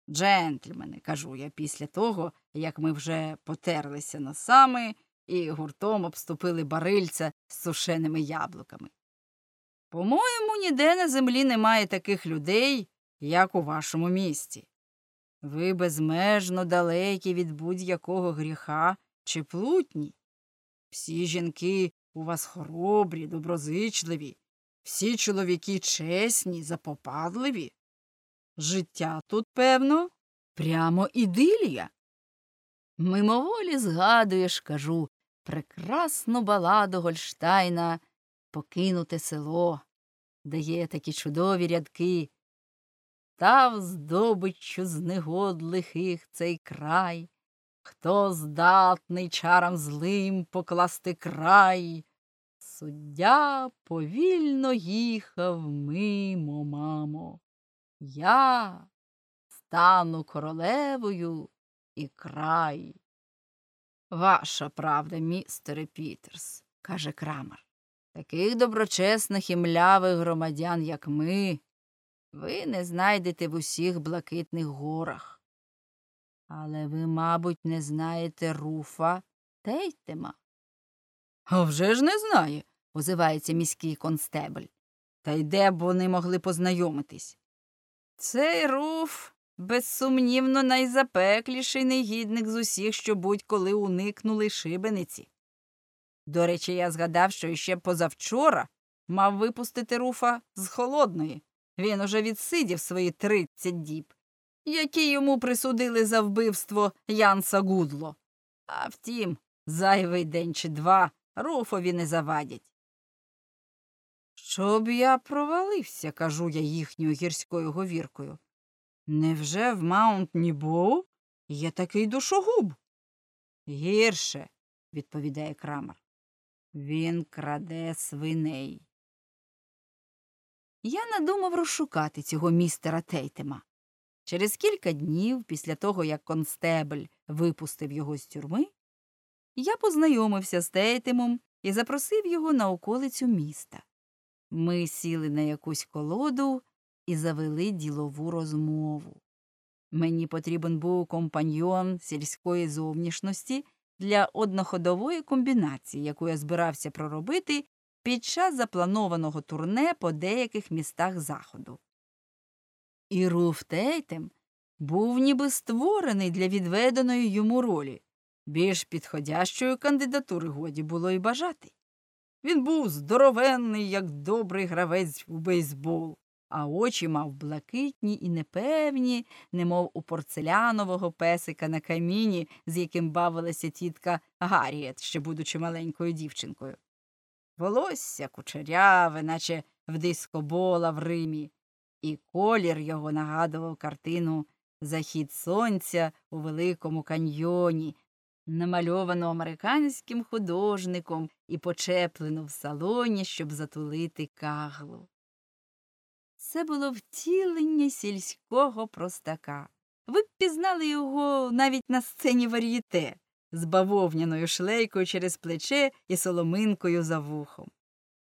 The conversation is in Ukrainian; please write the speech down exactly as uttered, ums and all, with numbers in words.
Джентльмени, кажу я після того, як ми вже потерлися носами і гуртом обступили барильця з сушеними яблуками. По-моєму, ніде на землі немає таких людей, як у вашому місті. Ви безмежно далекі від будь-якого гріха чи плутні. Всі жінки у вас хоробрі, доброзичливі, всі чоловіки чесні, запопадливі. Життя тут, певно, прямо ідилія. Мимоволі згадуєш, кажу, прекрасну баладу Гольштайна «Покинуте село», де є такі чудові рядки. Став здобиччю з негод лихих цей край, хто здатний чарам злим покласти край. Суддя повільно їхав мимо, мамо. Я стану королевою і край. Ваша правда, містере Пітерс, каже Крамер. Таких доброчесних і млявих громадян, як ми, ви не знайдете в усіх блакитних горах. Але ви, мабуть, не знаєте Руфа Тейтема. А вже ж не знає, озивається міський констебль. Та й де б вони могли познайомитись? Цей Руф, безсумнівно, найзапекліший негідник з усіх, що будь-коли уникнули шибениці. До речі, я згадав, що іще позавчора мав випустити Руфа з холодної. Він уже відсидів свої тридцять діб, які йому присудили за вбивство Янса Гудло. А втім, зайвий день чи два Руфові не завадять. Щоб я провалився, кажу я їхньою гірською говіркою. Невже в Маунт-Нібоу є такий душогуб? Гірше, відповідає Крамер. Він краде свиней. Я надумав розшукати цього містера Тейтема. Через кілька днів, після того, як констебль випустив його з тюрми, я познайомився з Тейтемом і запросив його на околицю міста. Ми сіли на якусь колоду і завели ділову розмову. Мені потрібен був компаньйон сільської зовнішності для одноходової комбінації, яку я збирався проробити під час запланованого турне по деяких містах Заходу. І Руф Тейтем був ніби створений для відведеної йому ролі. Більш підходящої кандидатури годі було й бажати. Він був здоровенний, як добрий гравець у бейсбол, а очі мав блакитні і непевні, немов у порцелянового песика на каміні, з яким бавилася тітка Гарріет, ще будучи маленькою дівчинкою. Волосся кучеряве, наче в дискобола в Римі, і колір його нагадував картину «Захід сонця у Великому каньйоні», намальовану американським художником і почеплену в салоні, щоб затулити каглу. Це було втілення сільського простака. Ви б пізнали його навіть на сцені вар'єте, з бавовняною шлейкою через плече і соломинкою за вухом.